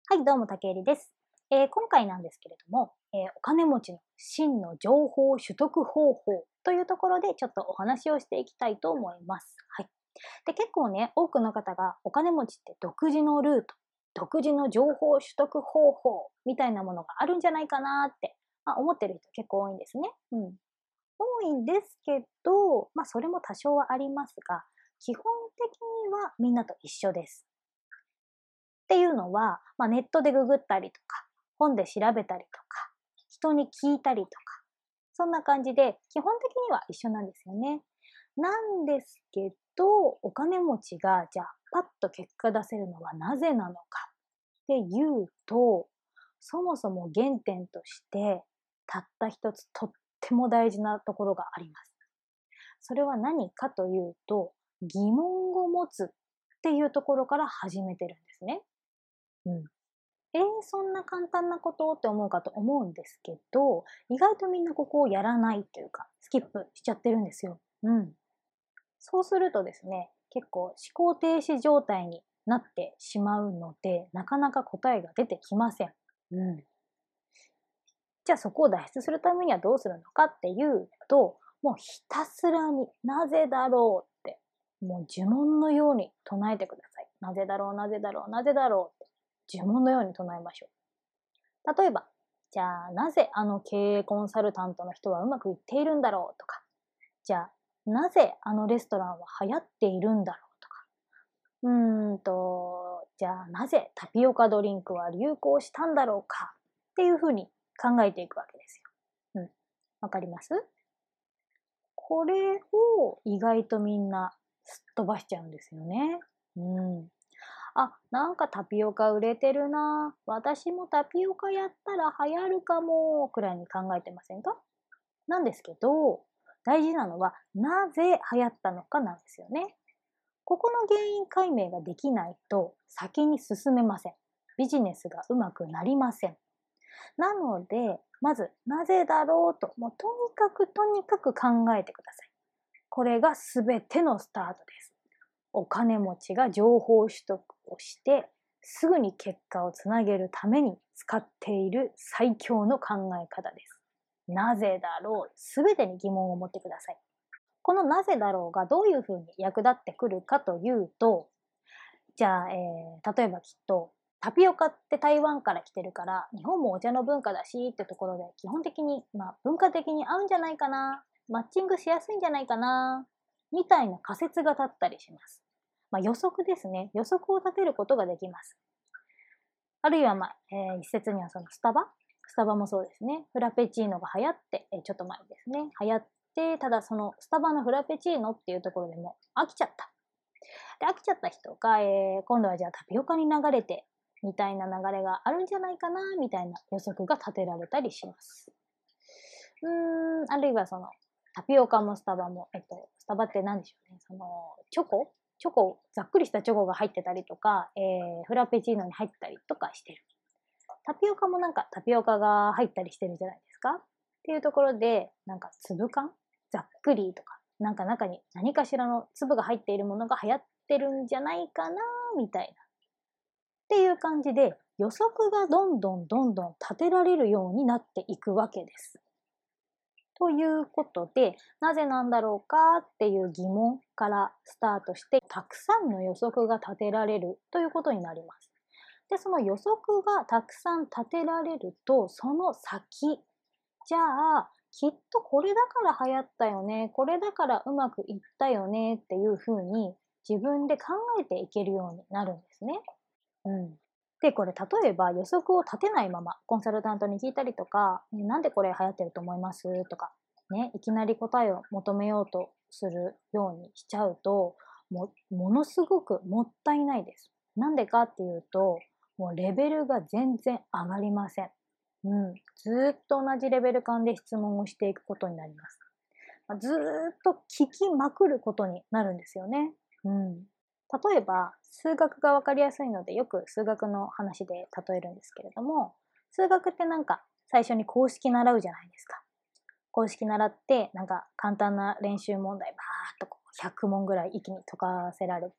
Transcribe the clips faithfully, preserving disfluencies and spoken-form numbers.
はい、どうも、竹入です。えー今回なんですけれども、えーお金持ちの真の情報取得方法というところでちょっとお話をしていきたいと思います。はい。で、結構ね、多くの方がお金持ちって独自のルート、独自の情報取得方法みたいなものがあるんじゃないかなって、まあ、思ってる人結構多いんですね。うん。多いんですけど、まあそれも多少はありますが、基本的にはみんなと一緒です。っていうのは、まあ、ネットでググったりとか、本で調べたりとか、人に聞いたりとか、そんな感じで、基本的には一緒なんですよね。なんですけど、お金持ちが、じゃあ、パッと結果出せるのはなぜなのかっていうと、そもそも原点として、たった一つとっても大事なところがあります。それは何かというと、疑問を持つっていうところから始めてるんですね。うん。えー、そんな簡単なことって思うかと思うんですけど、意外とみんなここをやらないというか、スキップしちゃってるんですよ。うん。そうするとですね、結構思考停止状態になってしまうので、なかなか答えが出てきません。うん。じゃあそこを脱出するためにはどうするのかっていうと、もうひたすらになぜだろうって、もう呪文のように唱えてください。なぜだろう、なぜだろう、なぜだろうって呪文のように唱えましょう。例えば、じゃあなぜあの経営コンサルタントの人はうまくいっているんだろうとか、じゃあなぜあのレストランは流行っているんだろうとか、うーんと、じゃあなぜタピオカドリンクは流行したんだろうかっていうふうに考えていくわけですよ。うん。わかります？これを意外とみんなすっ飛ばしちゃうんですよね。うん。あ、なんかタピオカ売れてるな。私もタピオカやったら流行るかも、くらいに考えてませんか？なんですけど、大事なのはなぜ流行ったのかなんですよね。ここの原因解明ができないと先に進めません。ビジネスがうまくなりません。なので、まず、なぜだろうと、もうとにかくとにかく考えてください。これが全てのスタートです。お金持ちが情報取得をして、すぐに結果をつなげるために使っている最強の考え方です。なぜだろう、全てに疑問を持ってください。このなぜだろうがどういうふうに役立ってくるかというと、じゃあ、えー、例えばきっと、タピオカって台湾から来てるから、日本もお茶の文化だしってところで、基本的に、まあ、文化的に合うんじゃないかな、マッチングしやすいんじゃないかな、みたいな仮説が立ったりします。まあ、予測ですね。予測を立てることができます。あるいは、まあ、えー一説にはそのスタバスタバもそうですね。フラペチーノが流行って、えーちょっと前ですね。流行って、ただそのスタバのフラペチーノっていうところでも飽きちゃった。で、飽きちゃった人が、えー今度はじゃあタピオカに流れて、みたいな流れがあるんじゃないかな、みたいな予測が立てられたりします。うーん、あるいはその、タピオカもスタバも、えっと、スタバって何でしょうね。その、チョコチョコ、ざっくりしたチョコが入ってたりとか、えー、フラペチーノに入ったりとかしてる。タピオカもなんかタピオカが入ったりしてるじゃないですか。っていうところで、なんか粒感ざっくりとか、なんか中に何かしらの粒が入っているものが流行ってるんじゃないかな、みたいな。っていう感じで、予測がどんどんどんどん立てられるようになっていくわけです。ということで、なぜなんだろうかっていう疑問からスタートして、たくさんの予測が立てられるということになります。で、その予測がたくさん立てられると、その先、じゃあ、きっとこれだから流行ったよね、これだからうまくいったよねっていうふうに自分で考えていけるようになるんですね。うん。で、これ例えば予測を立てないままコンサルタントに聞いたりとか、ねなんでこれ流行ってると思いますとか、ね、いきなり答えを求めようとするようにしちゃうと、も、ものすごくもったいないです。なんでかっていうと、もうレベルが全然上がりません。うん。ずーっと同じレベル感で質問をしていくことになります。まあずーっと聞きまくることになるんですよね。うん。例えば、数学がわかりやすいので、よく数学の話で例えるんですけれども、数学ってなんか最初に公式習うじゃないですか。公式習って、なんか簡単な練習問題ばーっとこうひゃく問ぐらい一気に解かせられて、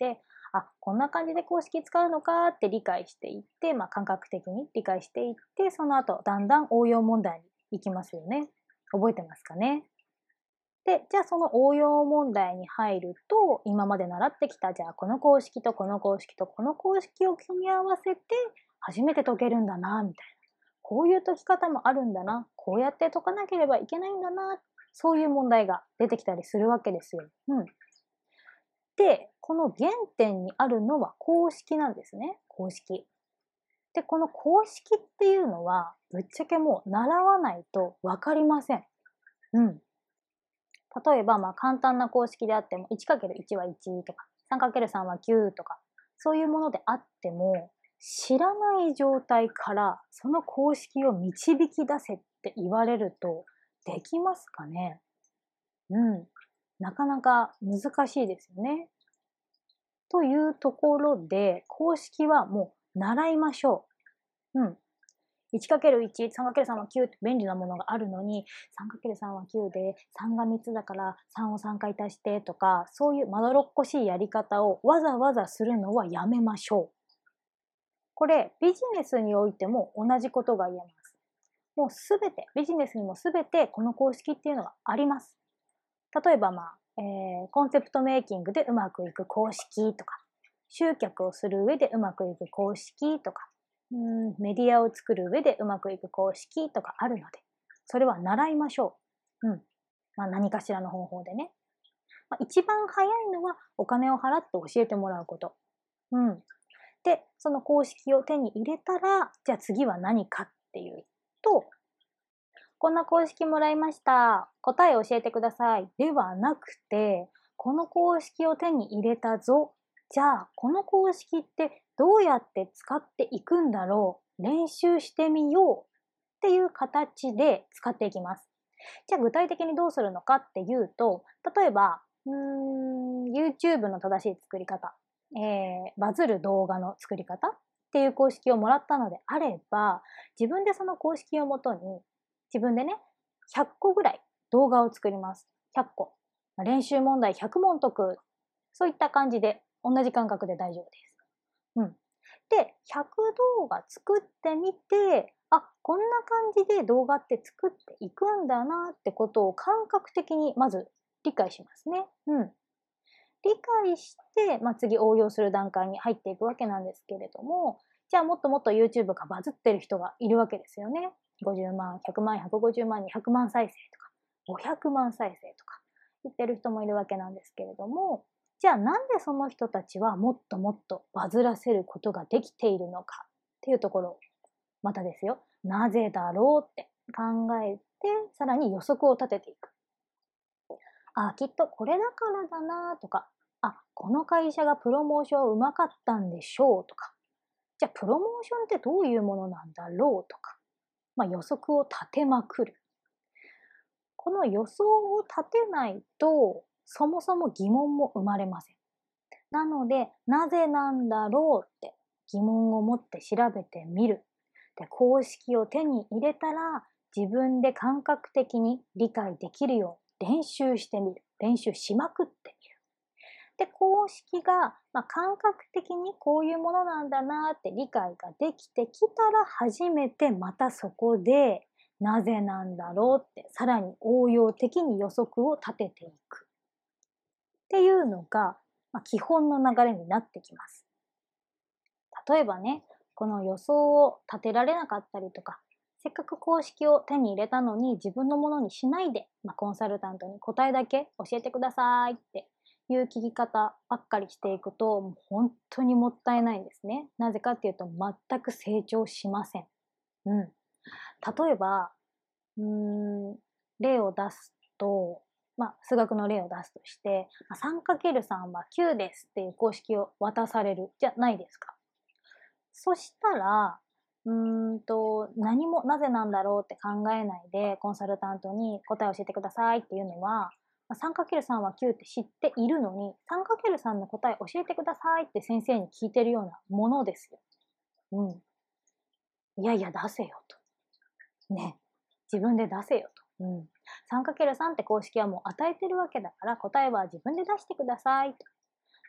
あ、こんな感じで公式使うのかって理解していって、まあ、感覚的に理解していって、その後、だんだん応用問題に行きますよね。覚えてますかね。で、じゃあその応用問題に入ると、今まで習ってきた、じゃあこの公式とこの公式とこの公式を組み合わせて、初めて解けるんだな、みたいな。こういう解き方もあるんだな。こうやって解かなければいけないんだな。そういう問題が出てきたりするわけですよ。うん。で、この原点にあるのは公式なんですね。公式。で、この公式っていうのは、ぶっちゃけもう習わないとわかりません。うん。例えば、まあ簡単な公式であっても、いちかけるいち はいちとか、さんかけるさん はきゅうとか、そういうものであっても、知らない状態からその公式を導き出せって言われると、できますかね？うん。なかなか難しいですよね。というところで、公式はもう習いましょう。うん。いちかけるいち、さんかけるさん はきゅうって便利なものがあるのに、さんかけるさん はきゅうで、さんがみっつだからさんをさんかい足してとか、そういうまどろっこしいやり方をわざわざするのはやめましょう。これ、ビジネスにおいても同じことが言えます。もうすべて、ビジネスにもすべてこの公式っていうのがあります。例えば、まあ、えー、コンセプトメイキングでうまくいく公式とか、集客をする上でうまくいく公式とか、うん、メディアを作る上でうまくいく公式とかあるので、それは習いましょう。うん。まあ、何かしらの方法でね。まあ、一番早いのはお金を払って教えてもらうこと。うん。で、その公式を手に入れたら、じゃあ次は何かっていうと、こんな公式もらいました。答え教えてください。ではなくて、この公式を手に入れたぞ。じゃあ、この公式ってどうやって使っていくんだろう。練習してみよう。っていう形で使っていきます。じゃあ、具体的にどうするのかっていうと、例えば、うーん、YouTube の正しい作り方、えー、バズる動画の作り方っていう公式をもらったのであれば、自分でその公式をもとに、自分でね、ひゃっこぐらい動画を作ります。ひゃっこ。練習問題ひゃく問解く。そういった感じで、同じ感覚で大丈夫です。うん。で、ひゃく動画作ってみて、あ、こんな感じで動画って作っていくんだなってことを感覚的にまず理解しますね。うん。理解して、まあ、次応用する段階に入っていくわけなんですけれども、じゃあもっともっと YouTube がバズってる人がいるわけですよね。ごじゅうまん、ひゃくまん、ひゃくごじゅうまん、にひゃくまん再生とか、ごひゃくまん再生とか言ってる人もいるわけなんですけれども、じゃあなんでその人たちはもっともっとバズらせることができているのかっていうところ、またですよ、なぜだろうって考えて、さらに予測を立てていく。あ、きっとこれだからだなとか、あ、この会社がプロモーションうまかったんでしょうとか、じゃあプロモーションってどういうものなんだろうとか、まあ、予測を立てまくる。この予想を立てないと、そもそも疑問も生まれません。なので、なぜなんだろうって疑問を持って調べてみる。で、公式を手に入れたら、自分で感覚的に理解できるように練習してみる。練習しまくってみる。で、公式が、まあ、感覚的にこういうものなんだなって理解ができてきたら、初めてまたそこで、なぜなんだろうって、さらに応用的に予測を立てていく。っていうのが、まあ、基本の流れになってきます。例えばね、この予想を立てられなかったりとか、せっかく公式を手に入れたのに自分のものにしないで、まあ、コンサルタントに答えだけ教えてくださいっていう聞き方ばっかりしていくと、もう本当にもったいないんですね。なぜかっていうと、全く成長しません。うん。例えば、うーん、例を出すと、まあ、数学の例を出すとして、さんかけるさん はきゅうですっていう公式を渡されるじゃないですか。そしたら、うーんと、何もなぜなんだろうって考えないで、コンサルタントに答え教えてくださいっていうのは、さんかけるさん はきゅうって知っているのに、さんかけるさん の答え教えてくださいって先生に聞いてるようなものですよ。うん。いやいや、出せよと。ね。自分で出せよと。うん。さんかけるさん って公式はもう与えてるわけだから、答えは自分で出してくださいと。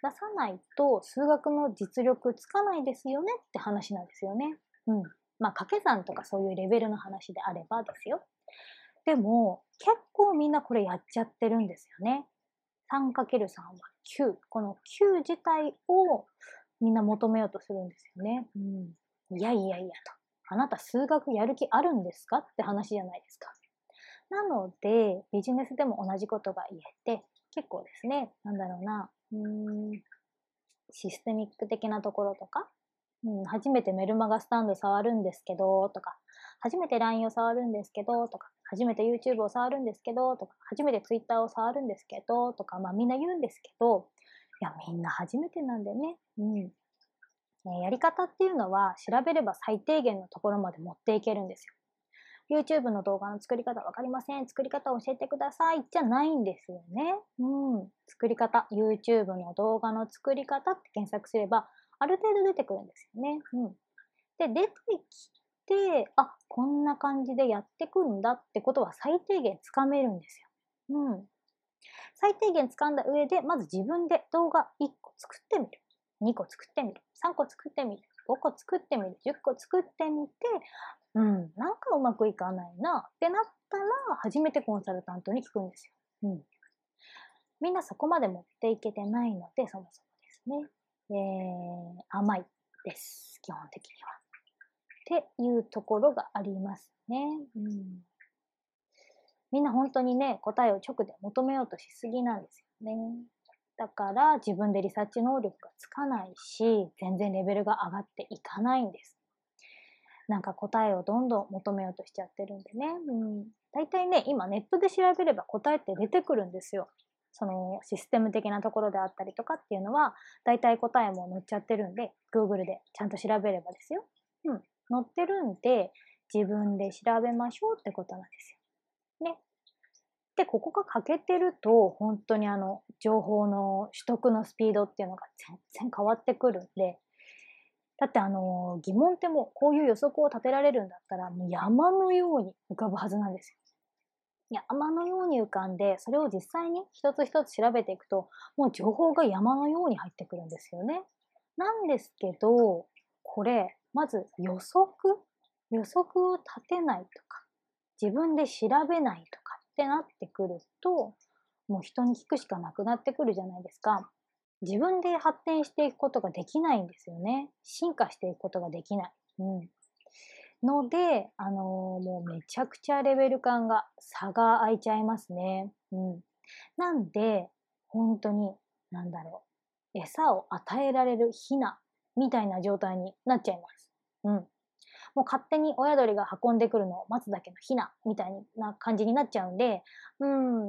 出さないと数学の実力つかないですよねって話なんですよね。うん。まあ、掛け算とかそういうレベルの話であればですよ。でも、結構みんなこれやっちゃってるんですよね。さんかけるさん はきゅう。このきゅう自体をみんな求めようとするんですよね。うん。いやいやいやと。あなた数学やる気あるんですかって話じゃないですか。なので、ビジネスでも同じことが言えて、結構ですね、なんだろうな、うーん、システミック的なところとか、うん、初めてメルマガスタンド触るんですけど、とか、初めて ライン を触るんですけど、とか、初めて YouTube を触るんですけど、とか、初めて Twitter を触るんですけど、とか、まあみんな言うんですけど、いや、みんな初めてなんでね、うん。えーやり方っていうのは調べれば最低限のところまで持っていけるんですよ。YouTube の動画の作り方わかりません。作り方を教えてください。じゃないんですよね。うん。作り方。YouTube の動画の作り方って検索すれば、ある程度出てくるんですよね。うん。で、出てきて、あ、こんな感じでやってくんだってことは最低限つかめるんですよ。うん。最低限掴んだ上で、まず自分で動画いっこ作ってみる。にこ作ってみる。さんこ作ってみる。ごこ作ってみる。じゅっこ作ってみて、うん、なんかうまくいかないなってなったら、初めてコンサルタントに聞くんですよ。うん。みんなそこまで持っていけてないので、そもそもですね。えー、甘いです。基本的には。っていうところがありますね。うん。みんな本当にね、答えを直で求めようとしすぎなんですよね。だから自分でリサーチ能力がつかないし、全然レベルが上がっていかないんです。なんか答えをどんどん求めようとしちゃってるんでね。うん。大体ね、今ネットで調べれば答えって出てくるんですよ。そのシステム的なところであったりとかっていうのは、大体答えも載っちゃってるんで、Google でちゃんと調べればですよ。うん。載ってるんで、自分で調べましょうってことなんですよ。ね。で、ここが欠けてると、本当にあの、情報の取得のスピードっていうのが全然変わってくるんで、だってあの、疑問ってもうこういう予測を立てられるんだったら、もう山のように浮かぶはずなんですよ。山のように浮かんで、それを実際に一つ一つ調べていくと、もう情報が山のように入ってくるんですよね。なんですけど、これ、まず予測予測を立てないとか、自分で調べないとかってなってくると、もう人に聞くしかなくなってくるじゃないですか。自分で発展していくことができないんですよね。進化していくことができない。うん。ので、あのーもうめちゃくちゃレベル感が差が開いちゃいますね。うん。なんで、本当に、なんだろう。餌を与えられるヒナみたいな状態になっちゃいます。うん。もう勝手に親鳥が運んでくるのを待つだけのヒナみたいな感じになっちゃうんで、うん、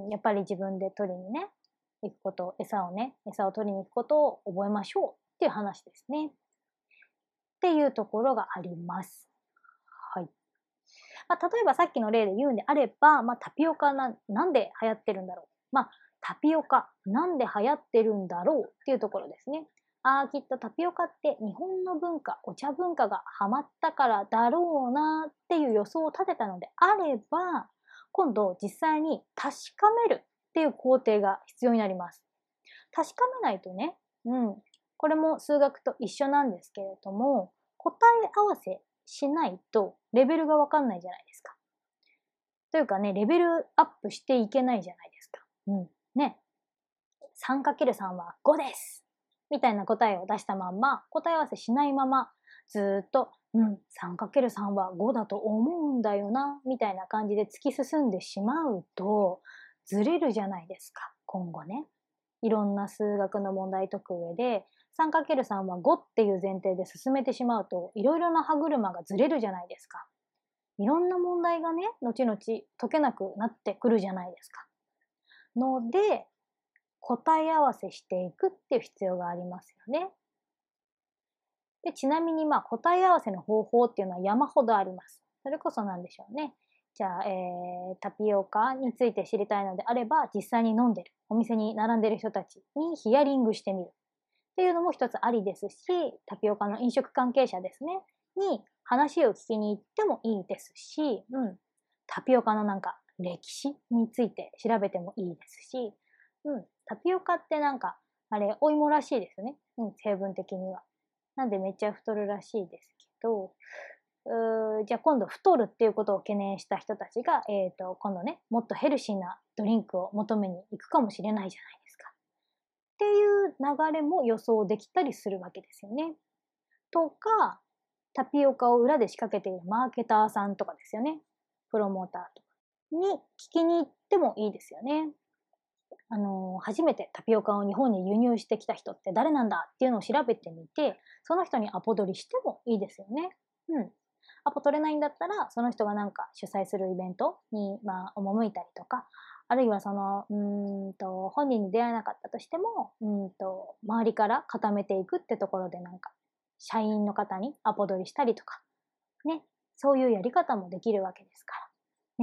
やっぱり自分で取りにね、行くこと、餌をね、餌を取りに行くことを覚えましょうっていう話ですね。っていうところがあります。はい。まあ、例えばさっきの例で言うんであれば、まあ、タピオカな、なんで流行ってるんだろう。まあ、タピオカ、なんで流行ってるんだろうっていうところですね。ああ、きっとタピオカって日本の文化、お茶文化がハマったからだろうなっていう予想を立てたのであれば、今度実際に確かめるっていう工程が必要になります。確かめないとね、うん、これも数学と一緒なんですけれども、答え合わせしないとレベルがわかんないじゃないですか。というかね、レベルアップしていけないじゃないですか。うん。ね。さんかけるさん はごです。みたいな答えを出したまんま、答え合わせしないまま、ずーっと、うん、さんかけるさん はごだと思うんだよな、みたいな感じで突き進んでしまうと、ずれるじゃないですか、今後ね。いろんな数学の問題解く上で、さんかけるさん はごっていう前提で進めてしまうと、いろいろな歯車がずれるじゃないですか。いろんな問題がね、後々解けなくなってくるじゃないですか。ので、答え合わせしていくっていう必要がありますよね。で、ちなみにまあ答え合わせの方法っていうのは山ほどあります。それこそなんでしょうね。じゃあ、えー、タピオカについて知りたいのであれば、実際に飲んでる、お店に並んでる人たちにヒアリングしてみるっていうのも一つありですし、タピオカの飲食関係者ですね、に話を聞きに行ってもいいですし、うん、タピオカのなんか歴史について調べてもいいですし、うん、タピオカってなんか、 あれ、お芋らしいですよね。うん、成分的には。なんでめっちゃ太るらしいですけど、うーじゃあ今度太るっていうことを懸念した人たちが、えっと、今度ね、もっとヘルシーなドリンクを求めに行くかもしれないじゃないですか。っていう流れも予想できたりするわけですよね。とか、タピオカを裏で仕掛けているマーケターさんとかですよね。プロモーターとかに聞きに行ってもいいですよね。あの、初めてタピオカを日本に輸入してきた人って誰なんだっていうのを調べてみて、その人にアポ取りしてもいいですよね。うん。アポ取れないんだったら、その人がなんか主催するイベントに、まあ、赴いたりとか、あるいはその、うーんと、本人に出会えなかったとしても、うーんと、周りから固めていくってところでなんか、社員の方にアポ取りしたりとか、ね、そういうやり方もできるわけですから。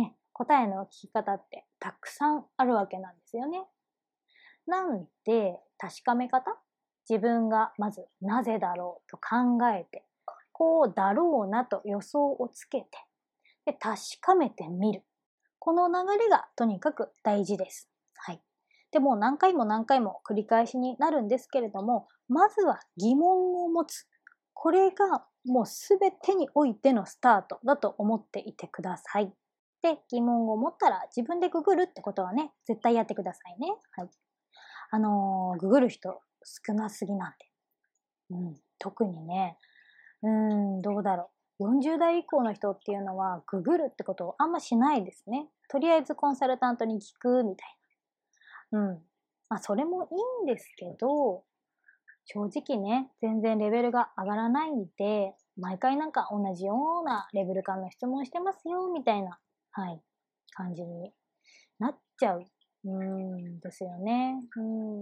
ね、答えの聞き方ってたくさんあるわけなんですよね。なんで、確かめ方、自分がまずなぜだろうと考えて、こうだろうなと予想をつけて、で確かめてみる。この流れがとにかく大事です。はい。でも何回も何回も繰り返しになるんですけれども、まずは疑問を持つ。これがもうすべてにおいてのスタートだと思っていてください。で、疑問を持ったら自分でググるってことはね、絶対やってくださいね。はい。あのーググる人少なすぎなんで。うん。特にね、うーん、どうだろう。よんじゅう代以降の人っていうのは、ググるってことをあんましないですね。とりあえずコンサルタントに聞くみたいな。うん。まあ、それもいいんですけど、正直ね、全然レベルが上がらないんで、毎回なんか同じようなレベル感の質問してますよ、みたいな、はい、感じになっちゃう。うーん、ですよね。うん。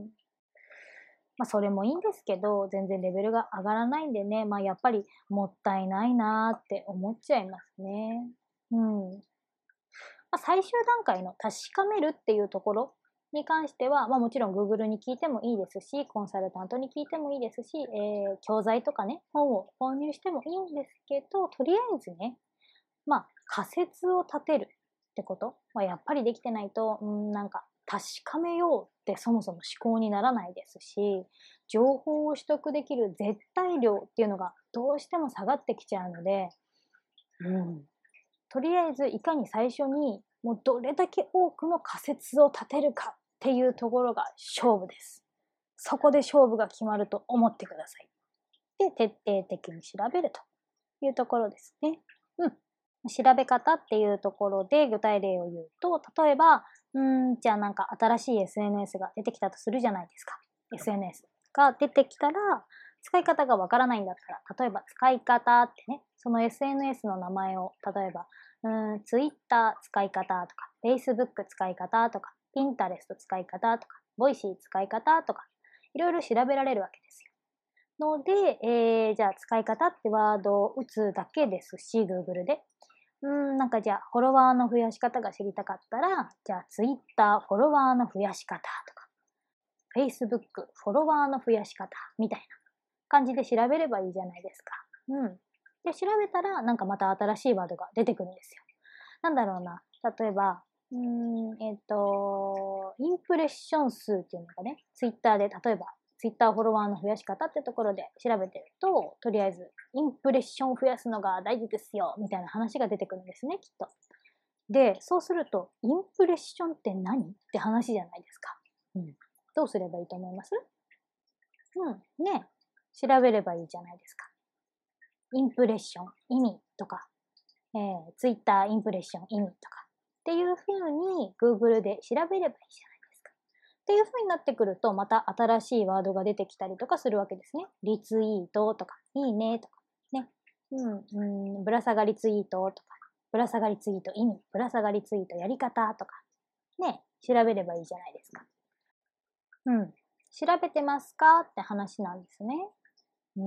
まあ、それもいいんですけど、全然レベルが上がらないんでね、まあ、やっぱりもったいないなーって思っちゃいますね。うん。まあ、最終段階の確かめるっていうところに関しては、まあ、もちろん Google に聞いてもいいですし、コンサルタントに聞いてもいいですし、えー教材とかね、本を購入してもいいんですけど、とりあえずね、まあ、仮説を立てるってことはやっぱりできてないと、うん、なんか確かめようってそもそも思考にならないですし、情報を取得できる絶対量っていうのがどうしても下がってきちゃうので、うん、とりあえずいかに最初にもうどれだけ多くの仮説を立てるかっていうところが勝負です。そこで勝負が決まると思ってください。で、徹底的に調べるというところですね。うん。調べ方っていうところで具体例を言うと、例えば、うーん、じゃあなんか新しい エスエヌエス が出てきたとするじゃないですか。エスエヌエス が出てきたら、使い方がわからないんだったら、例えば使い方ってね、その エスエヌエス の名前を、例えば、うーん、Twitter 使い方とか、Facebook 使い方とか、Pinterest 使い方とか、Voicy 使い方とか、いろいろ調べられるわけですよ。ので、えー、じゃあ使い方ってワードを打つだけですし、Google で。うーん、なんかじゃあ、フォロワーの増やし方が知りたかったら、じゃあ、Twitter フォロワーの増やし方とか、Facebook フォロワーの増やし方みたいな感じで調べればいいじゃないですか。うん。で、調べたら、なんかまた新しいワードが出てくるんですよ。なんだろうな。例えば、うーん、えっと、インプレッション数っていうのがね、Twitter で、例えば、Twitter フォロワーの増やし方ってところで調べてると、とりあえず、インプレッションを増やすのが大事ですよ、みたいな話が出てくるんですね、きっと。で、そうすると、インプレッションって何って話じゃないですか。うん。どうすればいいと思います？うん。ね。調べればいいじゃないですか。インプレッション、意味とか、えー、Twitter インプレッション、意味とか、っていうふうに Google で調べればいいじゃないですか。っていうふうになってくると、また新しいワードが出てきたりとかするわけですね。リツイートとか、いいねとか、ね。うん、うん、ぶら下がりツイートとか、ぶら下がりツイート意味、ぶら下がりツイートやり方とか、ね、調べればいいじゃないですか。うん。調べてますかって話なんですね。うん。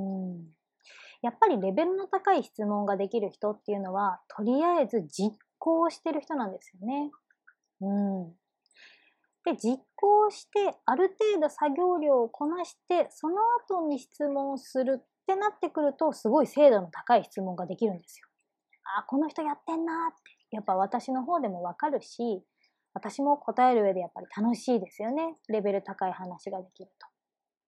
やっぱりレベルの高い質問ができる人っていうのは、とりあえず実行してる人なんですよね。うん。で、実行して、ある程度作業量をこなして、その後に質問するってなってくると、すごい精度の高い質問ができるんですよ。あ、この人やってんなーって。やっぱ私の方でもわかるし、私も答える上でやっぱり楽しいですよね。レベル高い話ができると。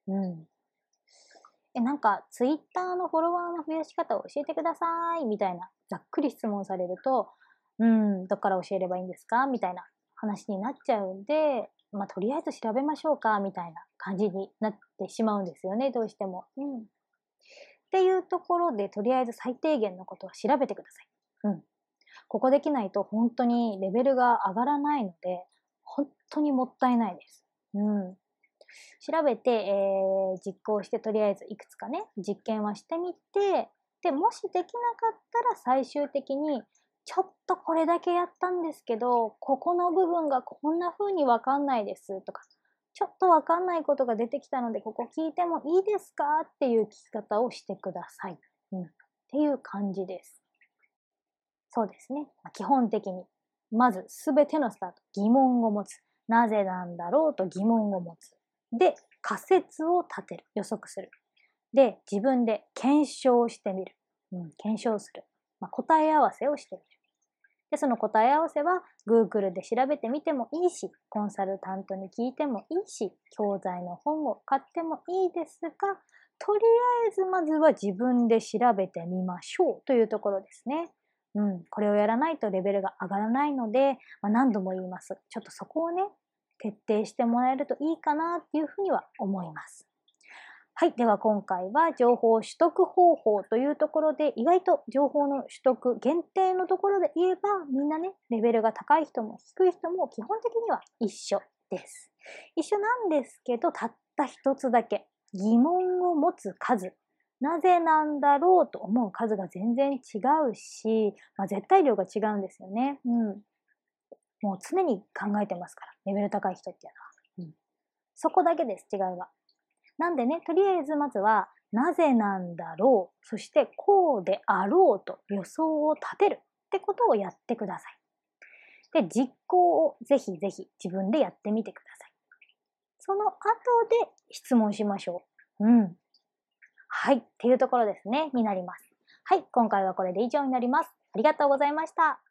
うん。え、なんか、ツイッターのフォロワーの増やし方を教えてください、みたいな、ざっくり質問されると、うん、どっから教えればいいんですかみたいな話になっちゃうんで、まあ、とりあえず調べましょうか、みたいな感じになってしまうんですよね、どうしても。うん。っていうところで、とりあえず最低限のことは調べてください。うん。ここできないと本当にレベルが上がらないので、本当にもったいないです。うん。調べて、えー、実行してとりあえずいくつかね、実験はしてみて、で、もしできなかったら最終的に、ちょっとこれだけやったんですけど、ここの部分がこんな風にわかんないですとか、ちょっとわかんないことが出てきたので、ここ聞いてもいいですかっていう聞き方をしてください。うん。っていう感じです。そうですね。基本的に。まず、すべてのスタート。疑問を持つ。なぜなんだろうと疑問を持つ。で、仮説を立てる。予測する。で、自分で検証してみる。うん、検証する。まあ、答え合わせをしてみる。で、その答え合わせは Google で調べてみてもいいし、コンサルタントに聞いてもいいし、教材の本を買ってもいいですが、とりあえずまずは自分で調べてみましょうというところですね。うん、これをやらないとレベルが上がらないので、まあ、何度も言います。ちょっとそこをね、徹底してもらえるといいかなっていうふうには思います。はい。では今回は情報取得方法というところで、意外と情報の取得限定のところで言えば、みんなね、レベルが高い人も低い人も基本的には一緒です。一緒なんですけど、たった一つだけ疑問を持つ数。なぜなんだろうと思う数が全然違うし、まあ、絶対量が違うんですよね。うん。もう常に考えてますから、レベル高い人っていうのは。うん。そこだけです、違いは。なんでね、とりあえずまずは、なぜなんだろう、そしてこうであろうと予想を立てるってことをやってください。で、実行をぜひぜひ自分でやってみてください。その後で質問しましょう。うん。はい、っていうところですね、になります。はい、今回はこれで以上になります。ありがとうございました。